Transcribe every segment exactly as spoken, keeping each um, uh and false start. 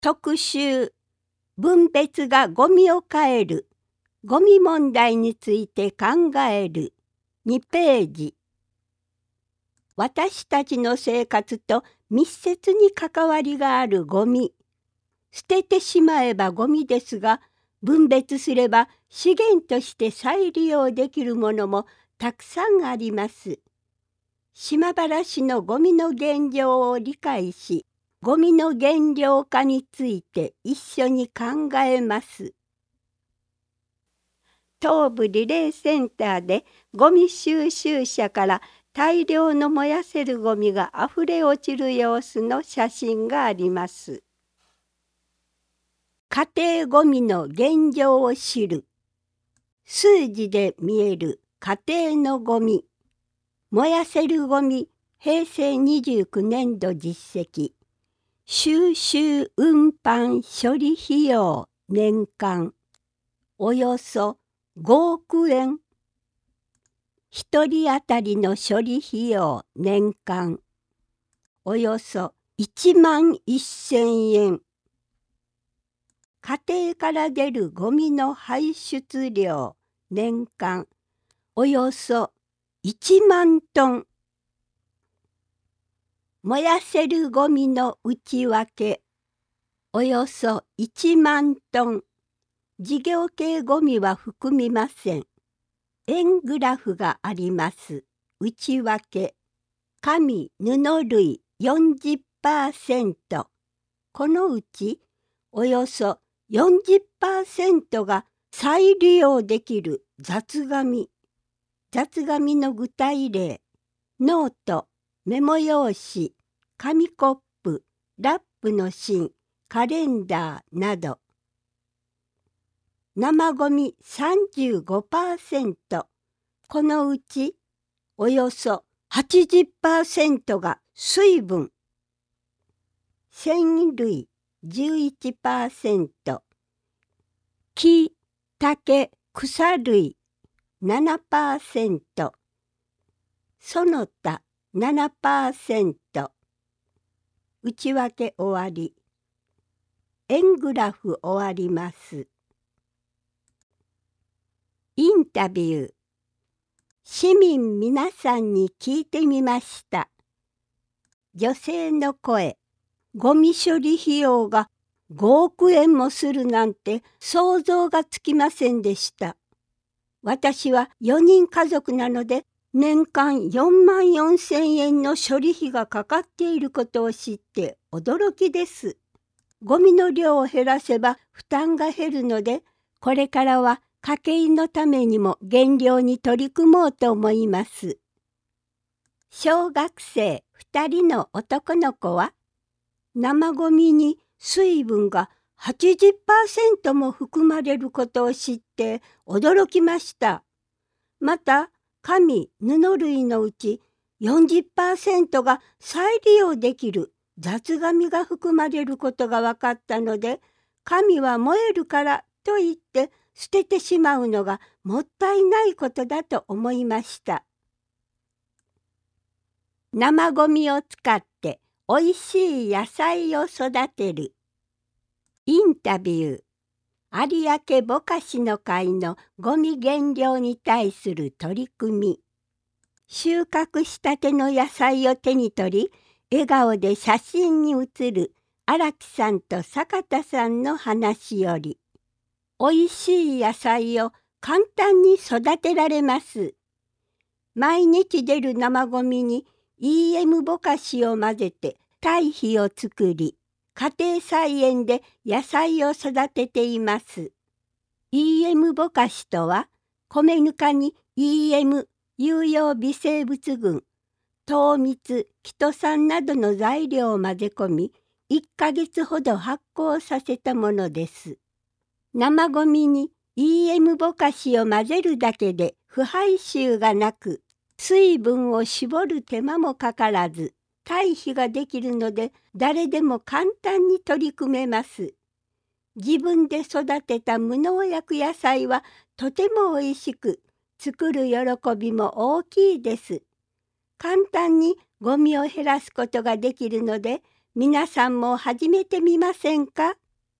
特集分別がゴミを変えるゴミ問題について考えるにページ。私たちの生活と密接に関わりがあるゴミ。捨ててしまえばゴミですが、分別すれば資源として再利用できるものもたくさんあります。島原市のゴミの現状を理解し、ゴミの減量化について一緒に考えます。東部リレーセンターでゴミ収集車から大量の燃やせるゴミがあふれ落ちる様子の写真があります。家庭ゴミの現状を知る。数字で見える家庭のゴミ。燃やせるゴミへいせいにじゅうきゅうねんど実績。収集運搬処理費用年間およそごおくえん。ひとり当たりの処理費用年間およそいちまんせんえん。家庭から出るゴミの排出量年間およそいちまんトン。燃やせるゴミの内訳およそいちまんトン。事業系ゴミは含みません。円グラフがあります。内訳。紙・布類 よんじゅっパーセント。このうちおよそ よんじゅっパーセント が再利用できる雑紙。雑紙の具体例。ノート、メモ用紙、紙コップ、ラップの芯、カレンダーなど。生ゴミ さんじゅうごパーセント。このうちおよそ はちじゅっパーセント が水分。繊維類 じゅういちパーセント。木、竹、草類 ななパーセント。その他 ななパーセント。内訳終わり。円グラフ終わります。インタビュー。市民皆さんに聞いてみました。女性の声。ゴミ処理費用がごおくえんもするなんて想像がつきませんでした。私はよにん家族なので年間よんまんよんせんえんの処理費がかかっていることを知って驚きです。ゴミの量を減らせば負担が減るので、これからは家計のためにも減量に取り組もうと思います。小学生ふたりの男の子は、生ゴミに水分が はちじゅっパーセント も含まれることを知って驚きました。また、紙・布類のうち よんじゅっパーセント が再利用できる雑紙が含まれることが分かったので、紙は燃えるからと言って捨ててしまうのがもったいないことだと思いました。生ゴミを使っておいしい野菜を育てる。インタビュー。有明ぼかしの会のゴミ減量に対する取り組み。収穫したての野菜を手に取り、笑顔で写真に写る荒木さんと坂田さんの話より、おいしい野菜を簡単に育てられます。毎日出る生ゴミに イーエム ぼかしを混ぜて堆肥を作り、家庭菜園で野菜を育てています。イーエム ぼかしとは、米ぬかに イーエム 有用微生物群、糖蜜、キトサンなどの材料を混ぜ込み、いっかげつほど発酵させたものです。生ゴミに イーエム ぼかしを混ぜるだけで腐敗臭がなく、水分を絞る手間もかからず、堆肥ができるので誰でも簡単に取り組めます。自分で育てた無農薬野菜はとてもおいしく、作る喜びも大きいです。簡単にゴミを減らすことができるので、 皆さんも始めてみませんか？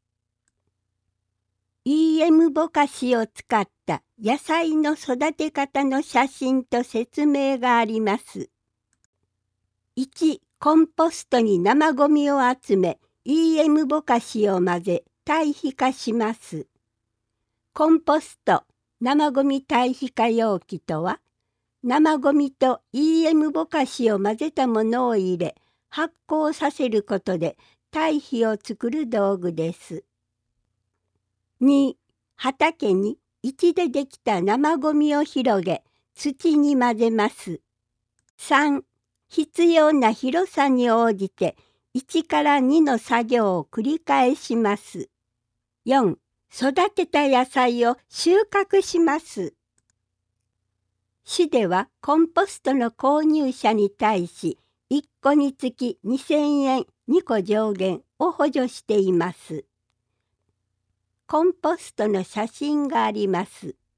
イーエム ぼかしを使った野菜の育て方の写真と説明があります。いち. コンポストに生ごみを集め イーエム ぼかしを混ぜ堆肥化します。コンポスト生ごみ堆肥化容器とは、生ごみと イーエム ぼかしを混ぜたものを入れ発酵させることで堆肥を作る道具です。に. 畑にいちでできた生ごみを広げ土に混ぜます。さん. 必要な広さに応じていちからにの作業を繰り返します。よん. 育てた野菜を収穫します。市ではコンポストの購入者に対しいっこにつきにせんえんにこ上限を補助しています。コンポストの写真があります。